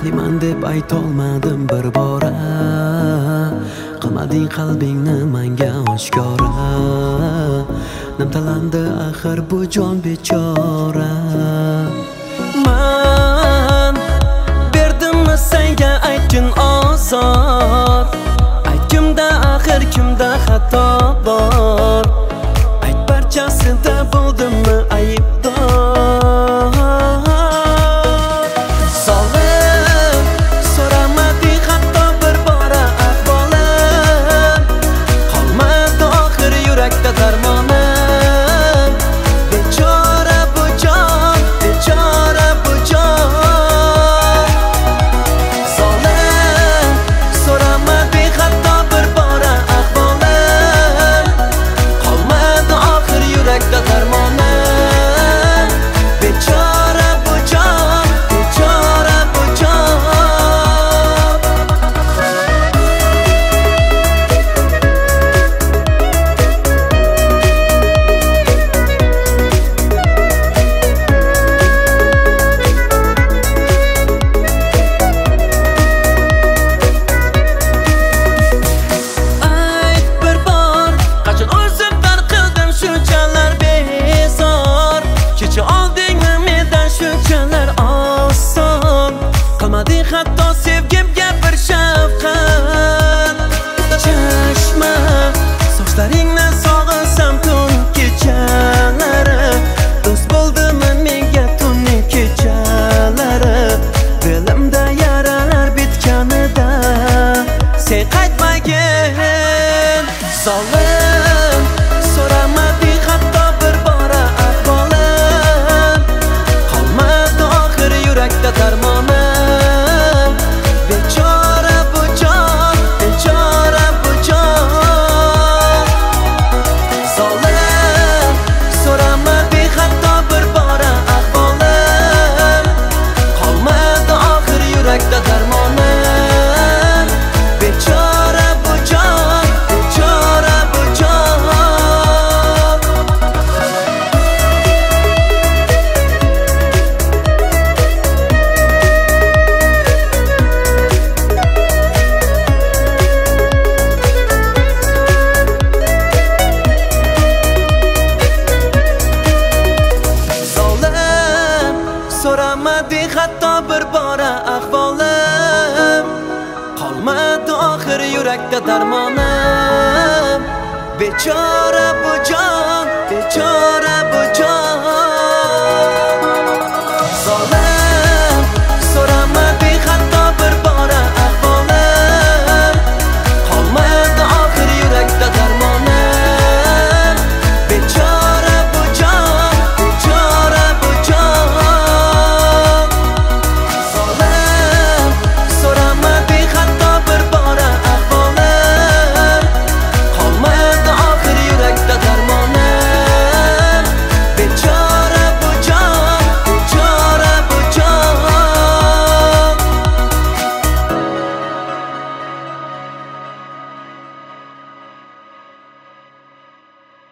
Baxtliman deb aytolmadim bir bora, qilmading qalbingni menga oshkora. Nimtalandi axir bu jon bechora. Man berdimmi senga aytgin ozor, aytgimda axir kimda xato bor. Ayt barchasida bo'ldimmi aybdor. So'ramading hatto bir bora ahvolim, qolmadi oxir yurakda darmonim. Bechora bu jon, bechora bu jon. Zolim, so'ramading hatto bir bora ahvolim, qolmadi oxir yurakda darmonim. Bechora bu jon, bechora bu jon. Ayt bir bor, qachon o'zimdan qildim shunchalar bezor. Kecha oldingmi mendan shunchalar oson. Qilmading hatto sevgimga bir shafqat. Chashma sochlaringni sog'isam tun kechalari, do'st bo'ldimi menga tunning kechalari. Dilimda yaralar bitganida sen qaytmagin. Zolim, so'ramading hatto bir bora ahvolim, qolmadi oxir yurakda darmonim. Bechora bu jon, bechora bu jon. Zolim, so'ramading hatto bir bora ahvolim, qolmadi oxir yurakda darmonim. Bechora bu jon, bechora bu jon. Zolim, so'ramading hatto bir bora ahvolim, qolmadi oxir yurakda darmonim. Bechora bu jon.